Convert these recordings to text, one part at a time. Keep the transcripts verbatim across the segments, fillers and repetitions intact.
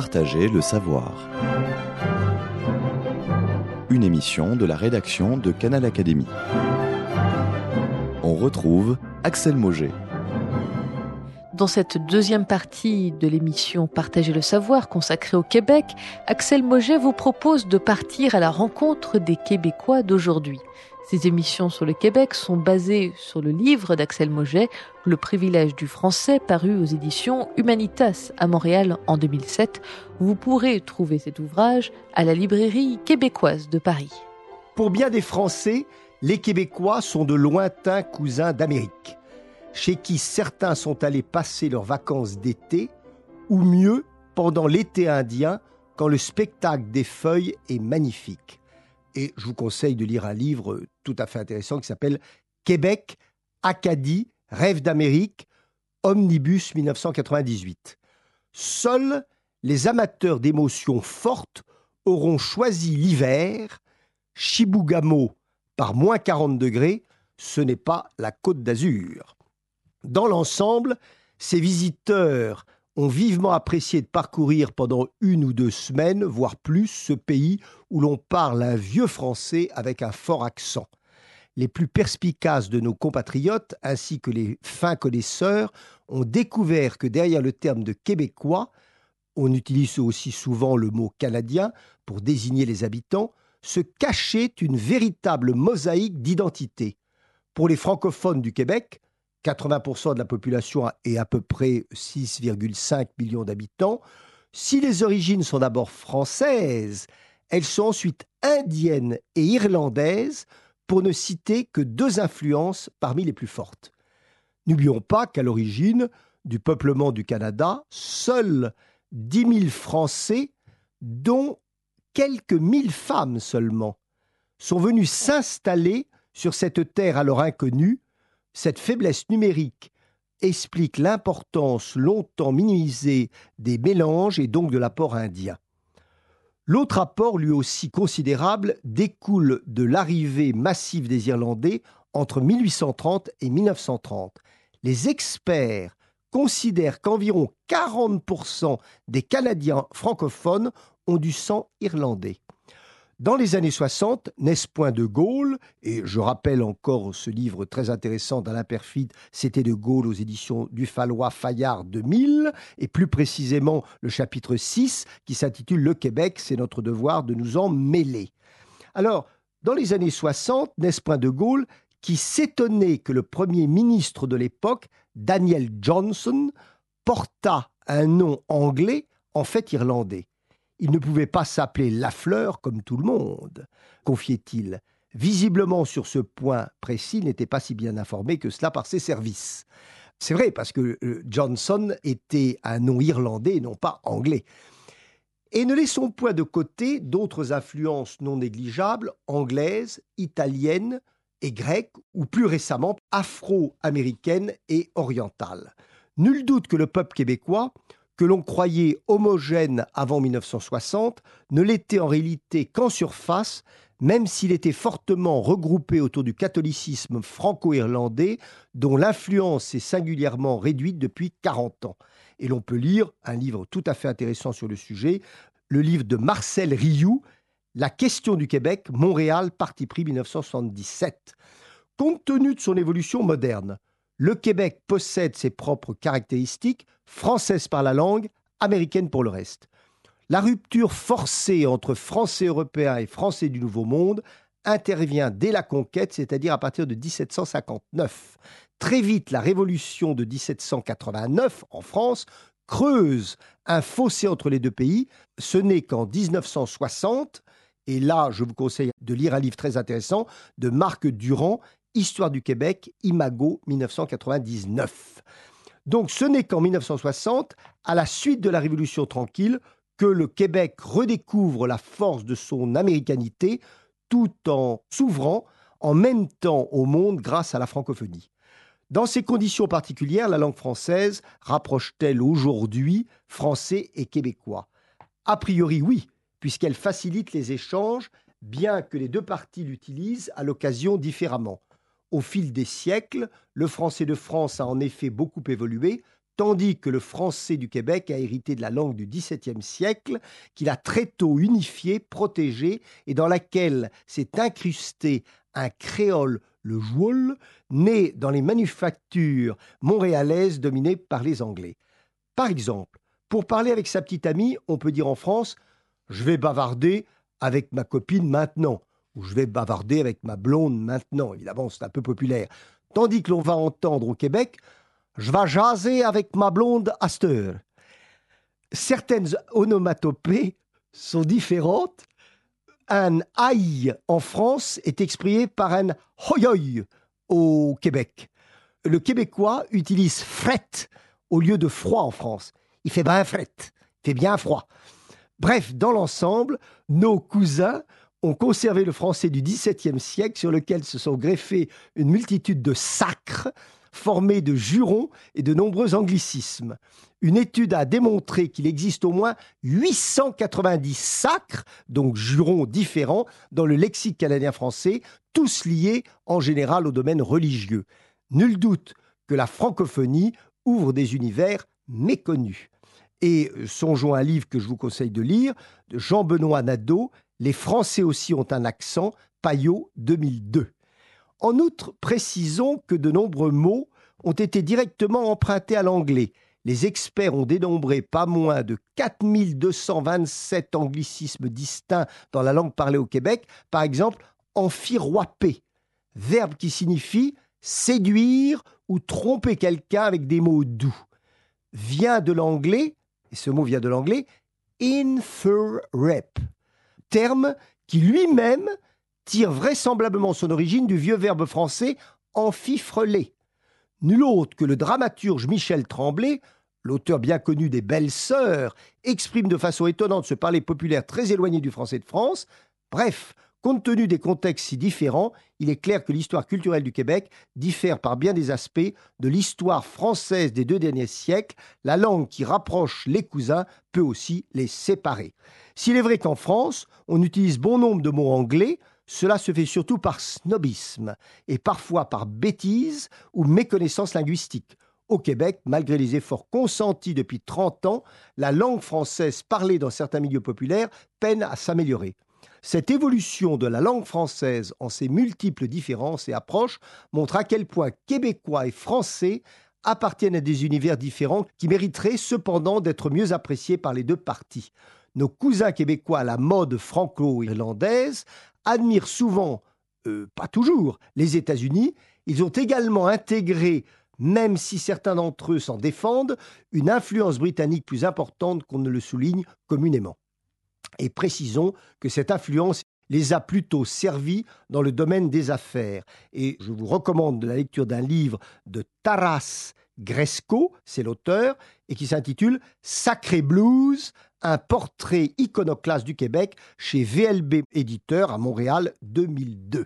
Partager le savoir. Une émission de la rédaction de Canal Académie. On retrouve Axel Mauger. Dans cette deuxième partie de l'émission Partager le savoir consacrée au Québec, Axel Mauger vous propose de partir à la rencontre des Québécois d'aujourd'hui. Ces émissions sur le Québec sont basées sur le livre d'Axel Mauger, Le privilège du français, paru aux éditions Humanitas à Montréal en deux mille sept. Vous pourrez trouver cet ouvrage à la librairie québécoise de Paris. Pour bien des Français, les Québécois sont de lointains cousins d'Amérique, chez qui certains sont allés passer leurs vacances d'été, ou mieux, pendant l'été indien, quand le spectacle des feuilles est magnifique. Et je vous conseille de lire un livre tout à fait intéressant qui s'appelle « Québec, Acadie, rêve d'Amérique, Omnibus dix-neuf cent quatre-vingt-dix-huit ». Seuls les amateurs d'émotions fortes auront choisi l'hiver. Chibougamau par moins quarante degrés, ce n'est pas la Côte d'Azur. Dans l'ensemble, ces visiteurs ont vivement apprécié de parcourir pendant une ou deux semaines, voire plus, ce pays où l'on parle un vieux français avec un fort accent. Les plus perspicaces de nos compatriotes, ainsi que les fins connaisseurs, ont découvert que derrière le terme de québécois, on utilise aussi souvent le mot canadien pour désigner les habitants, se cachait une véritable mosaïque d'identité. Pour les francophones du Québec, quatre-vingts pour cent de la population est à peu près six virgule cinq millions d'habitants. Si les origines sont d'abord françaises, elles sont ensuite indiennes et irlandaises, pour ne citer que deux influences parmi les plus fortes. N'oublions pas qu'à l'origine du peuplement du Canada, seuls dix mille Français, dont quelques mille femmes seulement, sont venus s'installer sur cette terre alors inconnue. Cette faiblesse numérique explique l'importance longtemps minimisée des mélanges et donc de l'apport indien. L'autre apport, lui aussi considérable, découle de l'arrivée massive des Irlandais entre mille huit cent trente et mille neuf cent trente. Les experts considèrent qu'environ quarante pour cent des Canadiens francophones ont du sang irlandais. Dans les années soixante, n'est-ce point De Gaulle, et je rappelle encore ce livre très intéressant d'Alain Perfide, C'était De Gaulle aux éditions Dufallois-Fayard deux mille, et plus précisément le chapitre six qui s'intitule « Le Québec, c'est notre devoir de nous en mêler ». Alors, dans les années soixante, n'est-ce point De Gaulle qui s'étonnait que le premier ministre de l'époque, Daniel Johnson, portât un nom anglais, en fait irlandais. Il ne pouvait pas s'appeler Lafleur comme tout le monde, confiait-il. Visiblement, sur ce point précis, il n'était pas si bien informé que cela par ses services. C'est vrai, parce que Johnson était un nom irlandais et non pas anglais. Et ne laissons point de côté d'autres influences non négligeables, anglaises, italiennes et grecques, ou plus récemment afro-américaines et orientales. Nul doute que le peuple québécois, que l'on croyait homogène avant mille neuf cent soixante, ne l'était en réalité qu'en surface, même s'il était fortement regroupé autour du catholicisme franco-irlandais, dont l'influence est singulièrement réduite depuis quarante ans. Et l'on peut lire un livre tout à fait intéressant sur le sujet, le livre de Marcel Rioux, La question du Québec, Montréal, parti pris mille neuf cent soixante-dix-sept. Compte tenu de son évolution moderne, le Québec possède ses propres caractéristiques, françaises par la langue, américaines pour le reste. La rupture forcée entre Français européens et Français du Nouveau Monde intervient dès la conquête, c'est-à-dire à partir de dix-sept cent cinquante-neuf. Très vite, la révolution de dix-sept cent quatre-vingt-neuf en France creuse un fossé entre les deux pays. Ce n'est qu'en dix-neuf cent soixante, et là je vous conseille de lire un livre très intéressant de Marc Durand, Histoire du Québec, Imago, mille neuf cent quatre-vingt-dix-neuf. Donc ce n'est qu'en mille neuf cent soixante, à la suite de la Révolution tranquille, que le Québec redécouvre la force de son américanité tout en s'ouvrant en même temps au monde grâce à la francophonie. Dans ces conditions particulières, la langue française rapproche-t-elle aujourd'hui français et québécois ? A priori oui, puisqu'elle facilite les échanges, bien que les deux parties l'utilisent à l'occasion différemment. Au fil des siècles, le français de France a en effet beaucoup évolué, tandis que le français du Québec a hérité de la langue du dix-septième siècle, qu'il a très tôt unifiée, protégée, et dans laquelle s'est incrusté un créole, le joual, né dans les manufactures montréalaises dominées par les Anglais. Par exemple, pour parler avec sa petite amie, on peut dire en France « je vais bavarder avec ma copine maintenant » ou « je vais bavarder avec ma blonde maintenant ». Évidemment, c'est un peu populaire. Tandis que l'on va entendre au Québec « je vais jaser avec ma blonde à cette heure ». Certaines onomatopées sont différentes. Un aïe en France est exprimé par un hoyoy au Québec. Le Québécois utilise fret au lieu de froid en France. Il fait bien fret, il fait bien froid. Bref, dans l'ensemble, nos cousins ont conservé le français du dix-septième siècle sur lequel se sont greffés une multitude de sacres formés de jurons et de nombreux anglicismes. Une étude a démontré qu'il existe au moins huit cent quatre-vingt-dix sacres, donc jurons différents, dans le lexique canadien-français, tous liés en général au domaine religieux. Nul doute que la francophonie ouvre des univers méconnus. Et songeons à un livre que je vous conseille de lire, de Jean-Benoît Nadeau, « Les Français aussi ont un accent », Payot deux mille deux. En outre, précisons que de nombreux mots ont été directement empruntés à l'anglais. Les experts ont dénombré pas moins de quatre mille deux cent vingt-sept anglicismes distincts dans la langue parlée au Québec. Par exemple, enfiroiper, verbe qui signifie séduire ou tromper quelqu'un avec des mots doux, vient de l'anglais, et ce mot vient de l'anglais, inferrep, terme qui lui-même tire vraisemblablement son origine du vieux verbe français enfifreler. Nul autre que le dramaturge Michel Tremblay, l'auteur bien connu des Belles Sœurs, exprime de façon étonnante ce parler populaire très éloigné du français de France. Bref, compte tenu des contextes si différents, il est clair que l'histoire culturelle du Québec diffère par bien des aspects de l'histoire française des deux derniers siècles. La langue qui rapproche les cousins peut aussi les séparer. S'il est vrai qu'en France, on utilise bon nombre de mots anglais, cela se fait surtout par snobisme et parfois par bêtise ou méconnaissance linguistique. Au Québec, malgré les efforts consentis depuis trente ans, la langue française parlée dans certains milieux populaires peine à s'améliorer. Cette évolution de la langue française en ses multiples différences et approches montre à quel point Québécois et Français appartiennent à des univers différents qui mériteraient cependant d'être mieux appréciés par les deux parties. Nos cousins québécois à la mode franco-irlandaise admirent souvent, euh, pas toujours, les États-Unis. Ils ont également intégré, même si certains d'entre eux s'en défendent, une influence britannique plus importante qu'on ne le souligne communément. Et précisons que cette influence les a plutôt servis dans le domaine des affaires. Et je vous recommande la lecture d'un livre de Taras Gresco, c'est l'auteur, et qui s'intitule « Sacré Blues », un portrait iconoclaste du Québec chez V L B Éditeur à Montréal deux mille deux.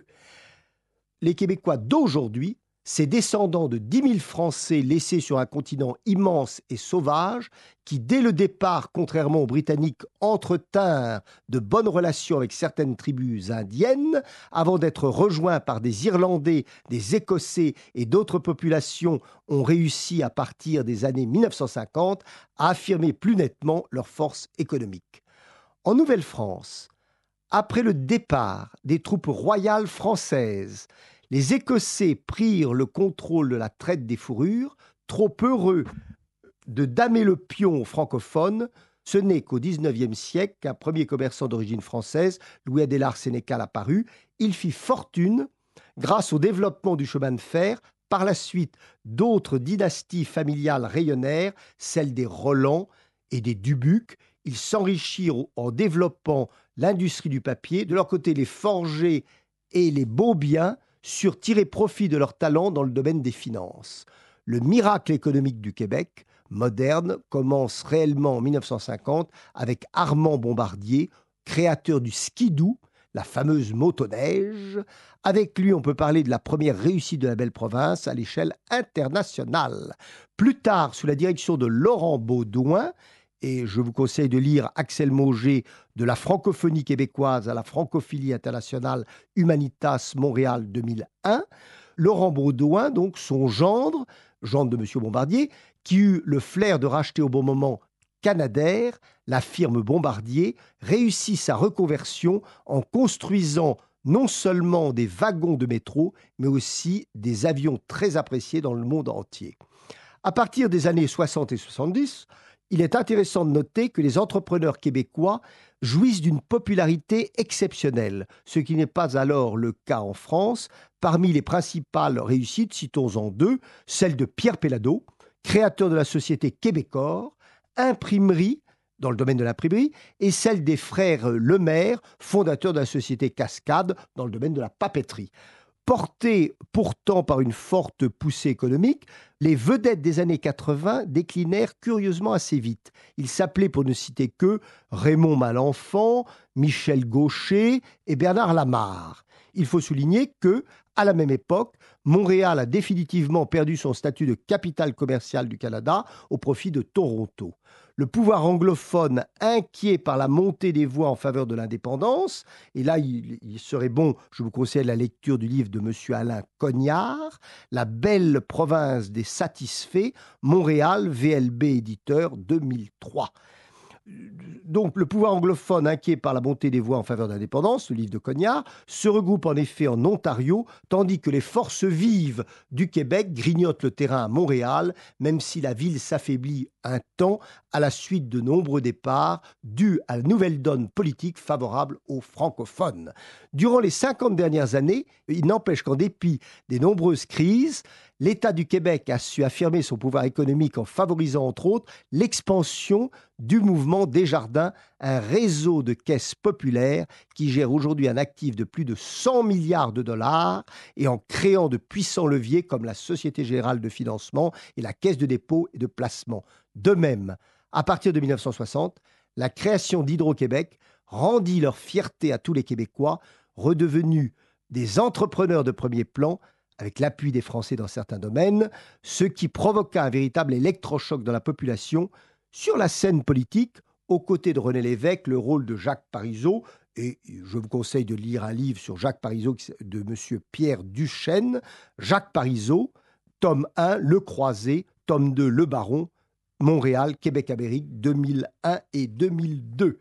Les Québécois d'aujourd'hui, ces descendants de dix mille Français laissés sur un continent immense et sauvage, qui dès le départ, contrairement aux Britanniques, entretinrent de bonnes relations avec certaines tribus indiennes, avant d'être rejoints par des Irlandais, des Écossais et d'autres populations, ont réussi à partir des années mille neuf cent cinquante à affirmer plus nettement leur force économique. En Nouvelle-France, après le départ des troupes royales françaises, les Écossais prirent le contrôle de la traite des fourrures, trop heureux de damer le pion francophone. Ce n'est qu'au dix-neuvième siècle qu'un premier commerçant d'origine française, Louis Adélard Sénécal, apparut. Il fit fortune grâce au développement du chemin de fer. Par la suite, d'autres dynasties familiales rayonnèrent, celles des Roland et des Dubuc. Ils s'enrichirent en développant l'industrie du papier. De leur côté, les forgers et les Beaubien surent tirer profit de leur talent dans le domaine des finances. Le miracle économique du Québec moderne commence réellement en mille neuf cent cinquante avec Armand Bombardier, créateur du skidoo, la fameuse motoneige. Avec lui, on peut parler de la première réussite de la belle province à l'échelle internationale. Plus tard, sous la direction de Laurent Baudouin, et je vous conseille de lire Axel Mauger, de la francophonie québécoise à la francophilie internationale, Humanitas Montréal deux mille un. Laurent Baudouin, donc son gendre, gendre de M. Bombardier, qui eut le flair de racheter au bon moment Canadair, la firme Bombardier, réussit sa reconversion en construisant non seulement des wagons de métro, mais aussi des avions très appréciés dans le monde entier. À partir des années soixante et soixante-dix, il est intéressant de noter que les entrepreneurs québécois jouissent d'une popularité exceptionnelle, ce qui n'est pas alors le cas en France. Parmi les principales réussites, citons-en deux, celle de Pierre Péladeau, créateur de la société Québecor, imprimerie dans le domaine de l'imprimerie, et celle des frères Lemaire, fondateurs de la société Cascade dans le domaine de la papeterie. Portés pourtant par une forte poussée économique, les vedettes des années quatre-vingts déclinèrent curieusement assez vite. Ils s'appelaient, pour ne citer que, Raymond Malenfant, Michel Gaucher et Bernard Lamarre. Il faut souligner que, à la même époque, Montréal a définitivement perdu son statut de capitale commerciale du Canada au profit de Toronto. Le pouvoir anglophone, inquiet par la montée des voix en faveur de l'indépendance, et là, il, il serait bon, je vous conseille la lecture du livre de M. Alain Cognard, La belle province des satisfaits, Montréal, V L B éditeur, deux mille trois. Donc, le pouvoir anglophone, inquiet par la montée des voix en faveur de l'indépendance, le livre de Cognard, se regroupe en effet en Ontario, tandis que les forces vives du Québec grignotent le terrain à Montréal, même si la ville s'affaiblit un temps à la suite de nombreux départs dus à la nouvelle donne politique favorable aux francophones. Durant les cinquante dernières années, il n'empêche qu'en dépit des nombreuses crises, l'État du Québec a su affirmer son pouvoir économique en favorisant entre autres l'expansion du mouvement Desjardins, un réseau de caisses populaires qui gère aujourd'hui un actif de plus de cent milliards de dollars et en créant de puissants leviers comme la Société Générale de Financement et la Caisse de dépôt et de placement. De même, à partir de mille neuf cent soixante, la création d'Hydro-Québec rendit leur fierté à tous les Québécois, redevenus des entrepreneurs de premier plan, avec l'appui des Français dans certains domaines, ce qui provoqua un véritable électrochoc dans la population. Sur la scène politique, aux côtés de René Lévesque, le rôle de Jacques Parizeau, et je vous conseille de lire un livre sur Jacques Parizeau de M. Pierre Duchesne, Jacques Parizeau, tome un, Le Croisé, tome deux, Le Baron, Montréal, Québec-Amérique, deux mille un et deux mille deux.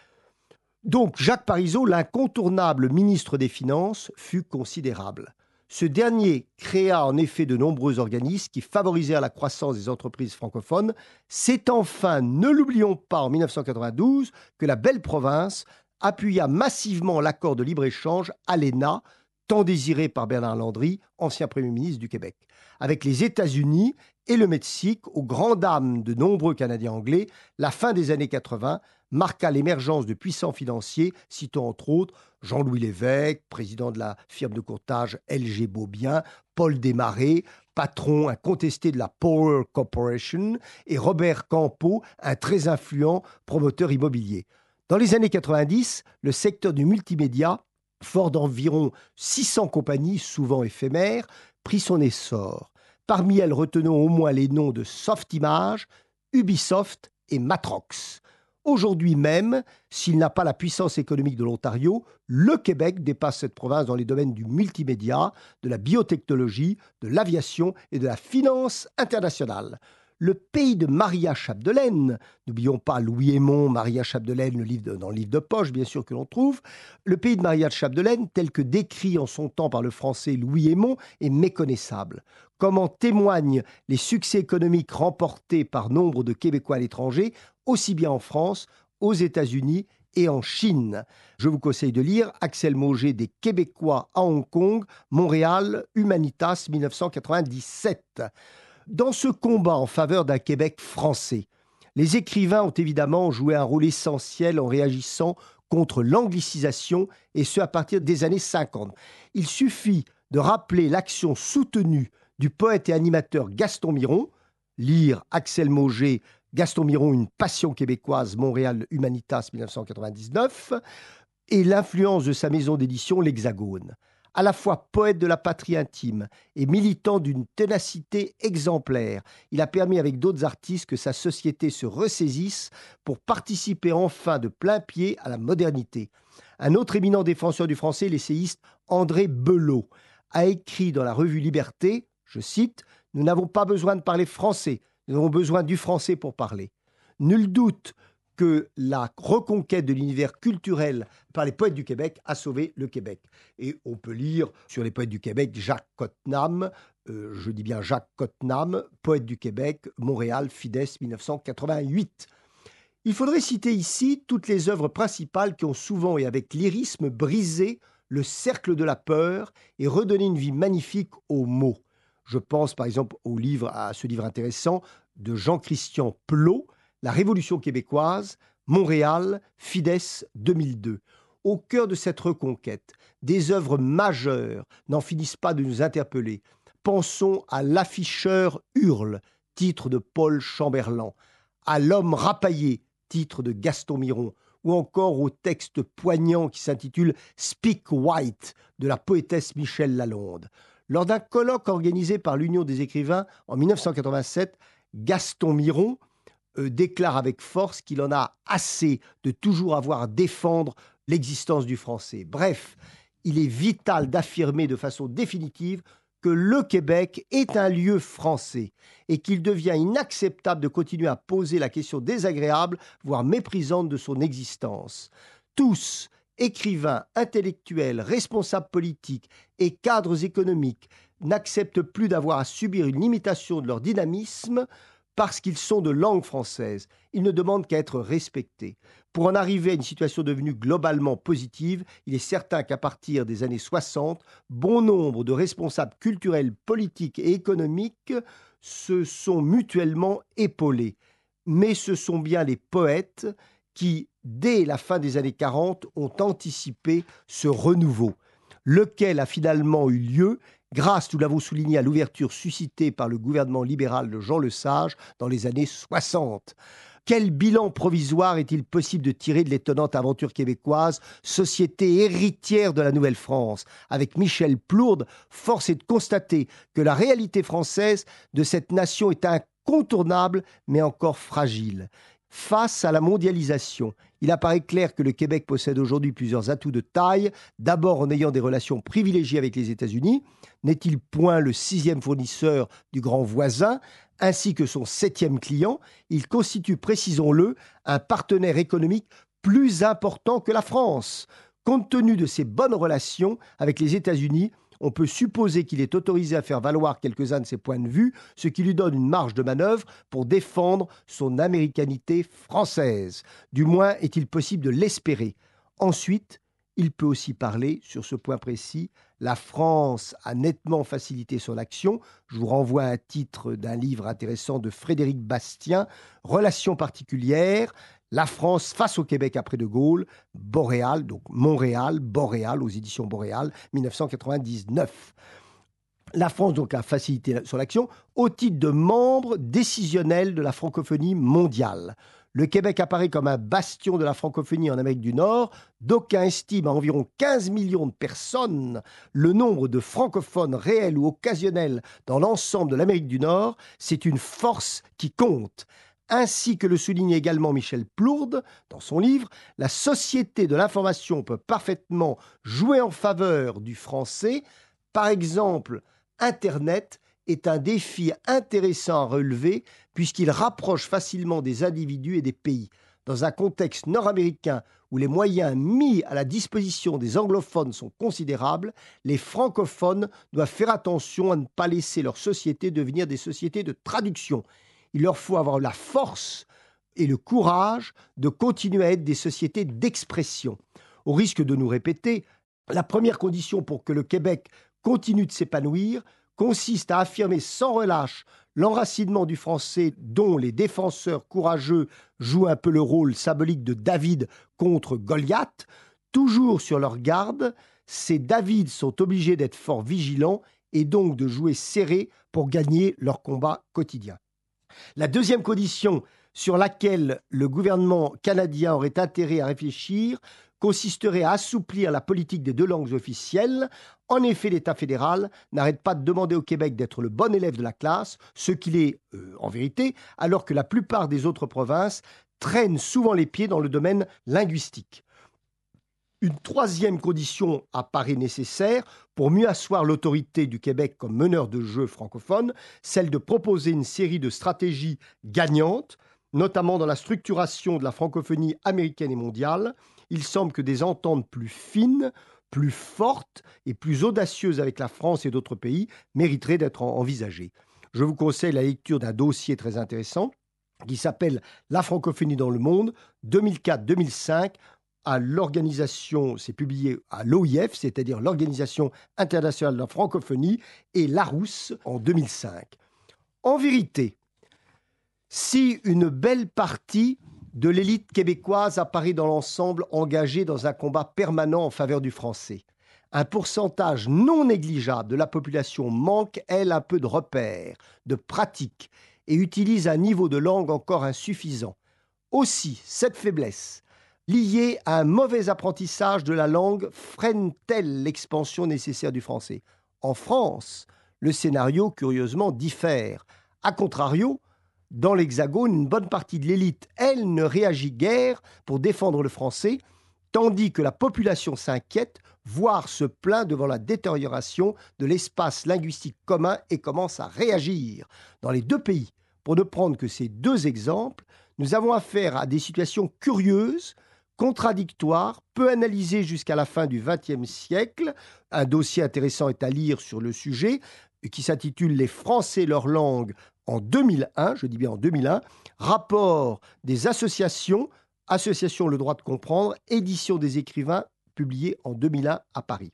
Donc, Jacques Parizeau, l'incontournable ministre des Finances, fut considérable. Ce dernier créa en effet de nombreux organismes qui favorisèrent la croissance des entreprises francophones. C'est enfin, ne l'oublions pas, en mille neuf cent quatre-vingt-douze, que la belle province appuya massivement l'accord de libre-échange A L E N A, tant désiré par Bernard Landry, ancien Premier ministre du Québec. Avec les États-Unis et le Mexique, aux grandes dames de nombreux Canadiens anglais, la fin des années quatre-vingts marqua l'émergence de puissants financiers, citant entre autres Jean-Louis Lévesque, président de la firme de courtage L G Beaubien, Paul Desmarais, patron incontesté de la Power Corporation, et Robert Campeau, un très influent promoteur immobilier. Dans les années quatre-vingt-dix, le secteur du multimédia, fort d'environ six cents compagnies, souvent éphémères, prit son essor. Parmi elles, retenons au moins les noms de Softimage, Ubisoft et Matrox. Aujourd'hui même, s'il n'a pas la puissance économique de l'Ontario, le Québec dépasse cette province dans les domaines du multimédia, de la biotechnologie, de l'aviation et de la finance internationale. Le pays de Maria Chapdelaine, n'oublions pas Louis Aymon, Maria Chapdelaine, le livre de, dans le livre de poche, bien sûr que l'on trouve, le pays de Maria Chapdelaine, tel que décrit en son temps par le français Louis Aymon, est méconnaissable. Comme en témoignent les succès économiques remportés par nombre de Québécois à l'étranger, aussi bien en France, aux États-Unis et en Chine. Je vous conseille de lire Axel Mauger des Québécois à Hong Kong, Montréal, Humanitas, mille neuf cent quatre-vingt-dix-sept. Dans ce combat en faveur d'un Québec français, les écrivains ont évidemment joué un rôle essentiel en réagissant contre l'anglicisation, et ce à partir des années cinquante. Il suffit de rappeler l'action soutenue du poète et animateur Gaston Miron, lire Axel Mauger, Gaston Miron, une passion québécoise, Montréal, Humanitas, mille neuf cent quatre-vingt-dix-neuf, et l'influence de sa maison d'édition, l'Hexagone. À la fois poète de la patrie intime et militant d'une ténacité exemplaire, il a permis avec d'autres artistes que sa société se ressaisisse pour participer enfin de plein pied à la modernité. Un autre éminent défenseur du français, l'essayiste André Belot, a écrit dans la revue Liberté, je cite, « Nous n'avons pas besoin de parler français, Nous avons besoin du français pour parler. Nul doute que la reconquête de l'univers culturel par les poètes du Québec a sauvé le Québec. Et on peut lire sur les poètes du Québec Jacques Cottenham, euh, je dis bien Jacques Cottenham, poète du Québec, Montréal, Fides, dix-neuf cent quatre-vingt-huit. Il faudrait citer ici toutes les œuvres principales qui ont souvent et avec lyrisme brisé le cercle de la peur et redonné une vie magnifique aux mots. Je pense par exemple au livre, à ce livre intéressant de Jean-Christian Plot, La Révolution québécoise, Montréal, Fides, deux mille deux. Au cœur de cette reconquête, des œuvres majeures n'en finissent pas de nous interpeller. Pensons à L'afficheur hurle, titre de Paul Chamberlain, à L'homme rapaillé, titre de Gaston Miron, ou encore au texte poignant qui s'intitule « Speak White » de la poétesse Michèle Lalonde. Lors d'un colloque organisé par l'Union des écrivains en dix-neuf cent quatre-vingt-sept, Gaston Miron euh, déclare avec force qu'il en a assez de toujours avoir à défendre l'existence du français. Bref, il est vital d'affirmer de façon définitive que le Québec est un lieu français et qu'il devient inacceptable de continuer à poser la question désagréable, voire méprisante de son existence. Tous, écrivains, intellectuels, responsables politiques et cadres économiques, n'acceptent plus d'avoir à subir une limitation de leur dynamisme parce qu'ils sont de langue française. Ils ne demandent qu'à être respectés. Pour en arriver à une situation devenue globalement positive, il est certain qu'à partir des années soixante, bon nombre de responsables culturels, politiques et économiques se sont mutuellement épaulés. Mais ce sont bien les poètes qui, dès la fin des années quarante, ont anticipé ce renouveau, lequel a finalement eu lieu grâce, nous l'avons souligné, à l'ouverture suscitée par le gouvernement libéral de Jean Lesage dans les années soixante. Quel bilan provisoire est-il possible de tirer de l'étonnante aventure québécoise, société héritière de la Nouvelle-France? Avec Michel Plourde, force est de constater que la réalité française de cette nation est incontournable, mais encore fragile. Face à la mondialisation, il apparaît clair que le Québec possède aujourd'hui plusieurs atouts de taille, d'abord en ayant des relations privilégiées avec les États-Unis. N'est-il point le sixième fournisseur du grand voisin, ainsi que son septième client? Il constitue, précisons-le, un partenaire économique plus important que la France. Compte tenu de ses bonnes relations avec les États-Unis, on peut supposer qu'il est autorisé à faire valoir quelques-uns de ses points de vue, ce qui lui donne une marge de manœuvre pour défendre son américanité française. Du moins est-il possible de l'espérer. Ensuite, il peut aussi parler, sur ce point précis, la France a nettement facilité son action. Je vous renvoie à un titre d'un livre intéressant de Frédéric Bastien, « Relations particulières ». La France face au Québec après De Gaulle, Boréal, donc Montréal, Boréal, aux éditions Boréal, dix-neuf cent quatre-vingt-dix-neuf. La France donc a facilité son action au titre de membre décisionnel de la francophonie mondiale. Le Québec apparaît comme un bastion de la francophonie en Amérique du Nord. D'aucuns estiment à environ quinze millions de personnes le nombre de francophones réels ou occasionnels dans l'ensemble de l'Amérique du Nord. C'est une force qui compte. Ainsi que le souligne également Michel Plourde dans son livre, la société de l'information peut parfaitement jouer en faveur du français. Par exemple, Internet est un défi intéressant à relever puisqu'il rapproche facilement des individus et des pays. Dans un contexte nord-américain où les moyens mis à la disposition des anglophones sont considérables, les francophones doivent faire attention à ne pas laisser leur société devenir des sociétés de traduction. Il leur faut avoir la force et le courage de continuer à être des sociétés d'expression. Au risque de nous répéter, la première condition pour que le Québec continue de s'épanouir consiste à affirmer sans relâche l'enracinement du français dont les défenseurs courageux jouent un peu le rôle symbolique de David contre Goliath. Toujours sur leur garde, ces Davids sont obligés d'être fort vigilants et donc de jouer serré pour gagner leur combat quotidien. La deuxième condition sur laquelle le gouvernement canadien aurait intérêt à réfléchir consisterait à assouplir la politique des deux langues officielles. En effet, l'État fédéral n'arrête pas de demander au Québec d'être le bon élève de la classe, ce qu'il est euh, en vérité, alors que la plupart des autres provinces traînent souvent les pieds dans le domaine linguistique. Une troisième condition apparaît nécessaire pour mieux asseoir l'autorité du Québec comme meneur de jeu francophone, celle de proposer une série de stratégies gagnantes, notamment dans la structuration de la francophonie américaine et mondiale. Il semble que des ententes plus fines, plus fortes et plus audacieuses avec la France et d'autres pays mériteraient d'être envisagées. Je vous conseille la lecture d'un dossier très intéressant qui s'appelle « La francophonie dans le monde, deux mille quatre deux mille cinq », à l'organisation, c'est publié à l'O I F, c'est-à-dire l'Organisation internationale de la francophonie, et Larousse en deux mille cinq. En vérité, si une belle partie de l'élite québécoise apparaît dans l'ensemble engagée dans un combat permanent en faveur du français, un pourcentage non négligeable de la population manque, elle, un peu de repères, de pratiques, et utilise un niveau de langue encore insuffisant. Aussi, cette faiblesse, liée à un mauvais apprentissage de la langue, freine-t-elle l'expansion nécessaire du français? En France, le scénario, curieusement, diffère. A contrario, dans l'Hexagone, une bonne partie de l'élite, elle, ne réagit guère pour défendre le français, tandis que la population s'inquiète, voire se plaint devant la détérioration de l'espace linguistique commun et commence à réagir. Dans les deux pays, pour ne prendre que ces deux exemples, nous avons affaire à des situations curieuses, contradictoires, peu analysées jusqu'à la fin du vingtième siècle. Un dossier intéressant est à lire sur le sujet, qui s'intitule « Les Français, leur langue » en deux mille un, je dis bien en deux mille un, rapport des associations, Association Le Droit de Comprendre, édition des écrivains, publié en deux mille un à Paris.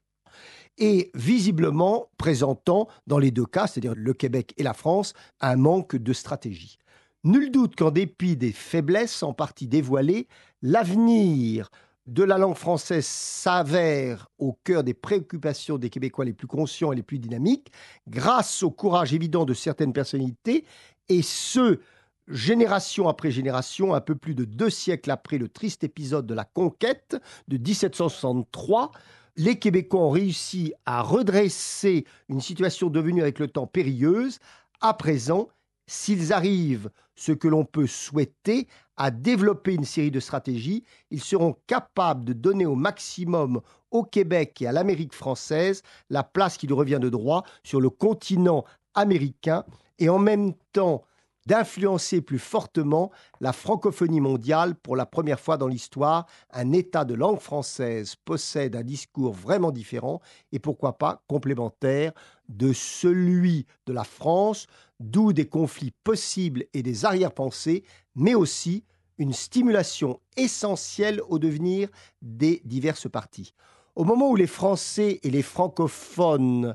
Et visiblement présentant, dans les deux cas, c'est-à-dire le Québec et la France, un manque de stratégie. Nul doute qu'en dépit des faiblesses en partie dévoilées, l'avenir de la langue française s'avère au cœur des préoccupations des Québécois les plus conscients et les plus dynamiques, grâce au courage évident de certaines personnalités, et ce, génération après génération, un peu plus de deux siècles après le triste épisode de la conquête de dix-sept cent soixante-trois, les Québécois ont réussi à redresser une situation devenue avec le temps périlleuse. À présent, s'ils arrivent, ce que l'on peut souhaiter, à développer une série de stratégies, ils seront capables de donner au maximum au Québec et à l'Amérique française la place qui lui revient de droit sur le continent américain et en même temps d'influencer plus fortement la francophonie mondiale. Pour la première fois dans l'histoire, un État de langue française possède un discours vraiment différent et pourquoi pas complémentaire de celui de la France, d'où des conflits possibles et des arrière-pensées, mais aussi une stimulation essentielle au devenir des diverses parties. Au moment où les Français et les francophones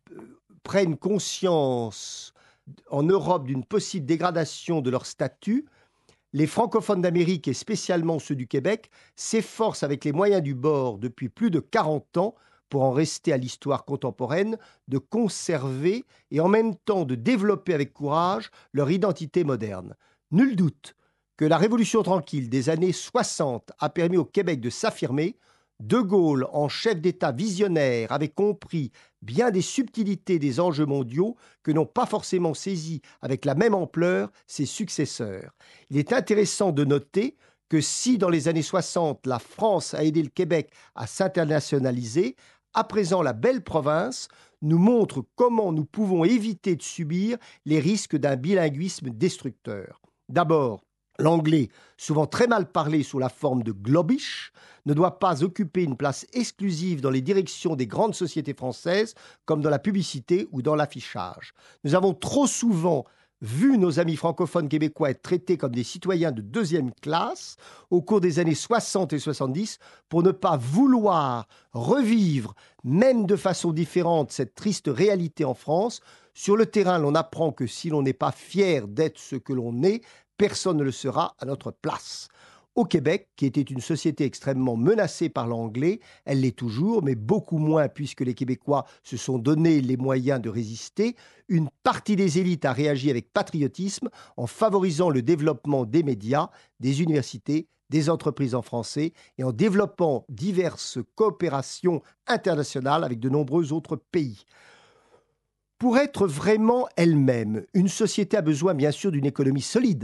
prennent conscience en Europe d'une possible dégradation de leur statut, les francophones d'Amérique et spécialement ceux du Québec s'efforcent avec les moyens du bord depuis plus de quarante ans, pour en rester à l'histoire contemporaine, de conserver et en même temps de développer avec courage leur identité moderne. Nul doute que la Révolution tranquille des années soixante a permis au Québec de s'affirmer. De Gaulle, en chef d'État visionnaire, avait compris bien des subtilités des enjeux mondiaux que n'ont pas forcément saisi avec la même ampleur ses successeurs. Il est intéressant de noter que si dans les années soixante, la France a aidé le Québec à s'internationaliser, à présent la belle province nous montre comment nous pouvons éviter de subir les risques d'un bilinguisme destructeur. D'abord, l'anglais, souvent très mal parlé sous la forme de globish, ne doit pas occuper une place exclusive dans les directions des grandes sociétés françaises, comme dans la publicité ou dans l'affichage. Nous avons trop souvent vu nos amis francophones québécois être traités comme des citoyens de deuxième classe au cours des années soixante et soixante-dix pour ne pas vouloir revivre, même de façon différente, cette triste réalité en France. Sur le terrain, l'on apprend que si l'on n'est pas fier d'être ce que l'on est, personne ne le sera à notre place. Au Québec, qui était une société extrêmement menacée par l'anglais, elle l'est toujours, mais beaucoup moins puisque les Québécois se sont donné les moyens de résister, une partie des élites a réagi avec patriotisme en favorisant le développement des médias, des universités, des entreprises en français et en développant diverses coopérations internationales avec de nombreux autres pays. Pour être vraiment elle-même, une société a besoin bien sûr d'une économie solide,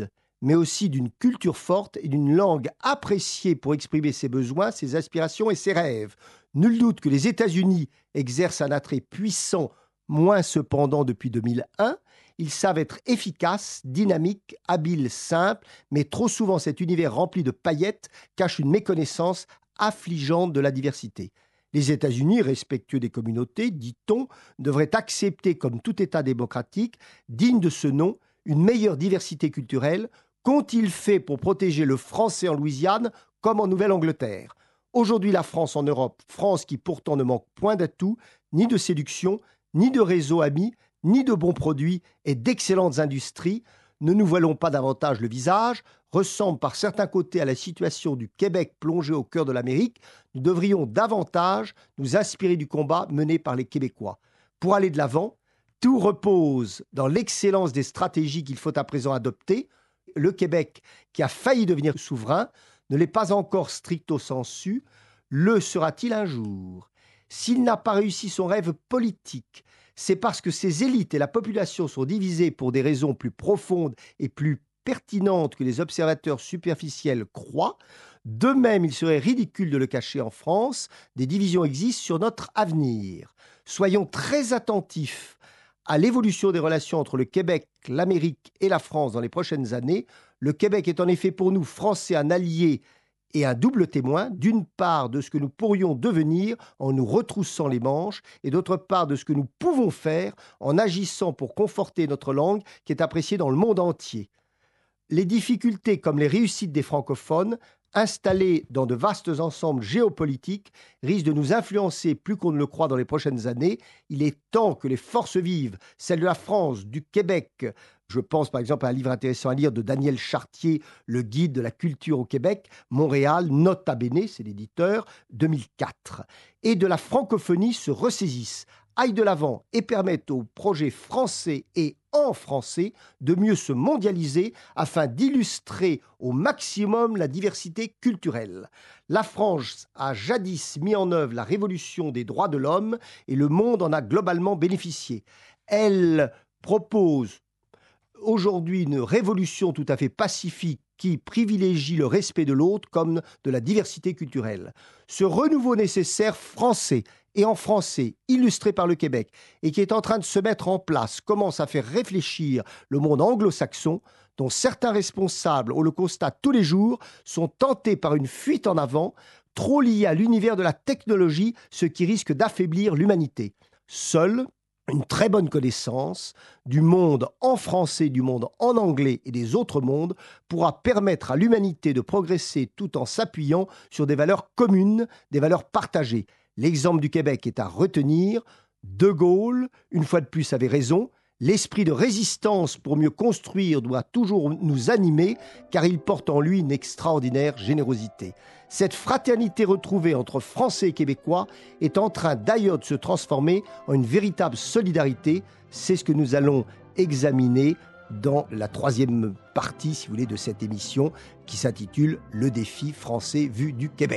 mais aussi d'une culture forte et d'une langue appréciée pour exprimer ses besoins, ses aspirations et ses rêves. Nul doute que les États-Unis exercent un attrait puissant, moins cependant depuis deux mille un. Ils savent être efficaces, dynamiques, habiles, simples, mais trop souvent cet univers rempli de paillettes cache une méconnaissance affligeante de la diversité. Les États-Unis, respectueux des communautés, dit-on, devraient accepter comme tout État démocratique, digne de ce nom, une meilleure diversité culturelle. Qu'ont-ils fait pour protéger le français en Louisiane comme en Nouvelle-Angleterre ? Aujourd'hui, la France en Europe, France qui pourtant ne manque point d'atouts, ni de séduction, ni de réseaux amis, ni de bons produits et d'excellentes industries, ne nous voilons pas davantage le visage, ressemble par certains côtés à la situation du Québec plongé au cœur de l'Amérique, nous devrions davantage nous inspirer du combat mené par les Québécois. Pour aller de l'avant, tout repose dans l'excellence des stratégies qu'il faut à présent adopter. Le Québec, qui a failli devenir souverain, ne l'est pas encore stricto sensu. Le sera-t-il un jour ? S'il n'a pas réussi son rêve politique, c'est parce que ses élites et la population sont divisées pour des raisons plus profondes et plus pertinentes que les observateurs superficiels croient. De même, il serait ridicule de le cacher en France. Des divisions existent sur notre avenir. Soyons très attentifs à l'évolution des relations entre le Québec, l'Amérique et la France dans les prochaines années. Le Québec est en effet pour nous, Français, un allié et un double témoin, d'une part de ce que nous pourrions devenir en nous retroussant les manches, et d'autre part de ce que nous pouvons faire en agissant pour conforter notre langue qui est appréciée dans le monde entier. Les difficultés comme les réussites des francophones, installés dans de vastes ensembles géopolitiques, risquent de nous influencer plus qu'on ne le croit dans les prochaines années. Il est temps que les forces vives, celles de la France, du Québec, je pense par exemple à un livre intéressant à lire de Daniel Chartier, Le guide de la culture au Québec, Montréal, Nota Bene, c'est l'éditeur, deux mille quatre, et de la francophonie se ressaisissent, aillent de l'avant et permettent aux projets français et en français de mieux se mondialiser afin d'illustrer au maximum la diversité culturelle. La France a jadis mis en œuvre la révolution des droits de l'homme et le monde en a globalement bénéficié. Elle propose aujourd'hui une révolution tout à fait pacifique qui privilégie le respect de l'autre comme de la diversité culturelle. Ce renouveau nécessaire français et en français, illustré par le Québec, et qui est en train de se mettre en place, commence à faire réfléchir le monde anglo-saxon, dont certains responsables, on le constate tous les jours, sont tentés par une fuite en avant, trop liée à l'univers de la technologie, ce qui risque d'affaiblir l'humanité. Seule une très bonne connaissance du monde en français, du monde en anglais et des autres mondes pourra permettre à l'humanité de progresser tout en s'appuyant sur des valeurs communes, des valeurs partagées. L'exemple du Québec est à retenir. De Gaulle, une fois de plus, avait raison. L'esprit de résistance pour mieux construire doit toujours nous animer, car il porte en lui une extraordinaire générosité. Cette fraternité retrouvée entre Français et Québécois est en train d'ailleurs de se transformer en une véritable solidarité. C'est ce que nous allons examiner dans la troisième partie, si vous voulez, de cette émission qui s'intitule « Le défi français vu du Québec ».